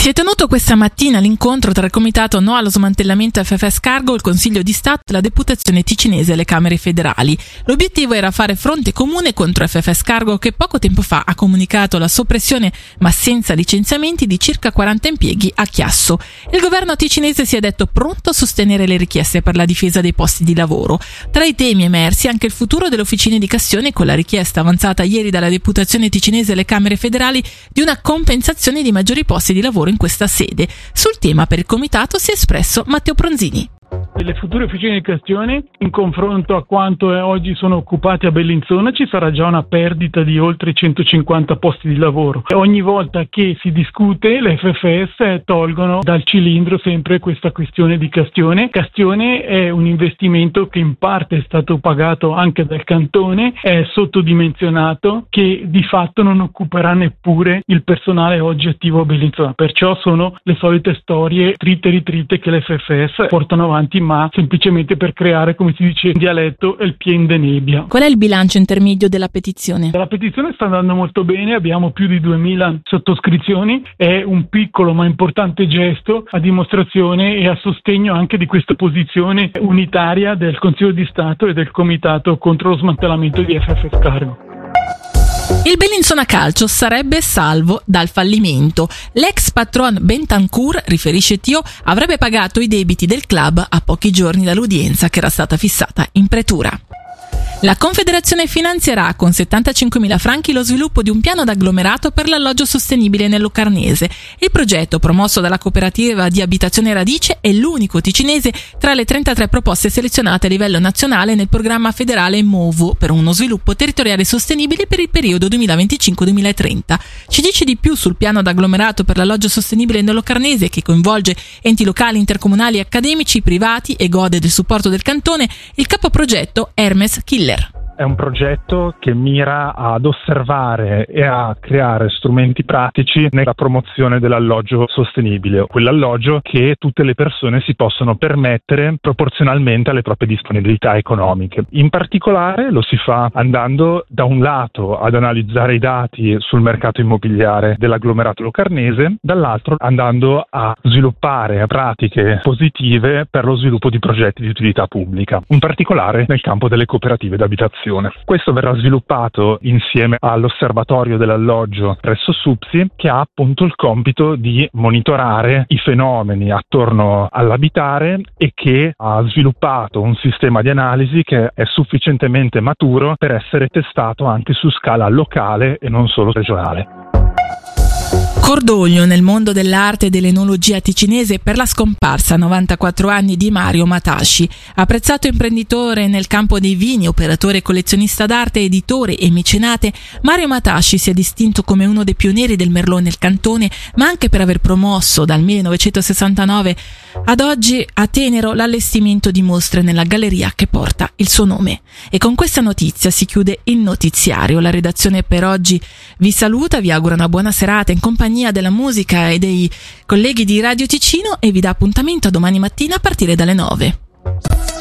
Si è tenuto questa mattina l'incontro tra il comitato No allo smantellamento FFS Cargo, il Consiglio di Stato e la Deputazione ticinese e le Camere federali. L'obiettivo era fare fronte comune contro FFS Cargo, che poco tempo fa ha comunicato la soppressione, ma senza licenziamenti, di circa 40 impieghi a Chiasso. Il governo ticinese si è detto pronto a sostenere le richieste per la difesa dei posti di lavoro. Tra i temi emersi anche il futuro delle officine di Castione, con la richiesta avanzata ieri dalla Deputazione ticinese e le Camere federali di una compensazione di maggiori posti di lavoro in questa sede. Sul tema per il comitato si è espresso Matteo Pronzini. Le future officine di Castione, in confronto a quanto oggi sono occupati a Bellinzona, ci sarà già una perdita di oltre 150 posti di lavoro. Ogni volta che si discute, le FFS tolgono dal cilindro sempre questa questione di Castione. Castione è un investimento che in parte è stato pagato anche dal cantone, è sottodimensionato, che di fatto non occuperà neppure il personale oggi attivo a Bellinzona. Perciò sono le solite storie trite e ritrite che le FFS portano avanti, ma semplicemente per creare, come si dice in dialetto, il pien de nebbia. Qual è il bilancio intermedio della petizione? La petizione sta andando molto bene, abbiamo più di 2000 sottoscrizioni, è un piccolo ma importante gesto a dimostrazione e a sostegno anche di questa posizione unitaria del Consiglio di Stato e del Comitato contro lo smantellamento di FFS Cargo. Il Bellinzona Calcio sarebbe salvo dal fallimento. L'ex patron Bentancur, riferisce Tio, avrebbe pagato i debiti del club a pochi giorni dall'udienza che era stata fissata in pretura. La Confederazione finanzierà con 75.000 franchi lo sviluppo di un piano d'agglomerato per l'alloggio sostenibile nel Locarnese. Il progetto, promosso dalla cooperativa di abitazione Radice, è l'unico ticinese tra le 33 proposte selezionate a livello nazionale nel programma federale MOVO per uno sviluppo territoriale sostenibile per il periodo 2025-2030. Ci dice di più sul piano d'agglomerato per l'alloggio sostenibile nel Locarnese, che coinvolge enti locali, intercomunali, accademici, privati e gode del supporto del cantone, il capoprogetto Hermes Killer. È un progetto che mira ad osservare e a creare strumenti pratici nella promozione dell'alloggio sostenibile, quell'alloggio che tutte le persone si possono permettere proporzionalmente alle proprie disponibilità economiche. In particolare lo si fa andando da un lato ad analizzare i dati sul mercato immobiliare dell'agglomerato locarnese, dall'altro andando a sviluppare pratiche positive per lo sviluppo di progetti di utilità pubblica, in particolare nel campo delle cooperative d'abitazione. Questo verrà sviluppato insieme all'osservatorio dell'alloggio presso SUPSI, che ha appunto il compito di monitorare i fenomeni attorno all'abitare e che ha sviluppato un sistema di analisi che è sufficientemente maturo per essere testato anche su scala locale e non solo regionale. Cordoglio nel mondo dell'arte e dell'enologia ticinese per la scomparsa a 94 anni di Mario Matasci. Apprezzato imprenditore nel campo dei vini, operatore e collezionista d'arte, editore e mecenate, Mario Matasci si è distinto come uno dei pionieri del Merlot nel cantone, ma anche per aver promosso dal 1969 ad oggi a Tenero l'allestimento di mostre nella galleria che porta il suo nome. E con questa notizia si chiude il notiziario. La redazione per oggi vi saluta, vi augura una buona serata in compagnia della musica e dei colleghi di Radio Ticino e vi dà appuntamento a domani mattina a partire dalle 9.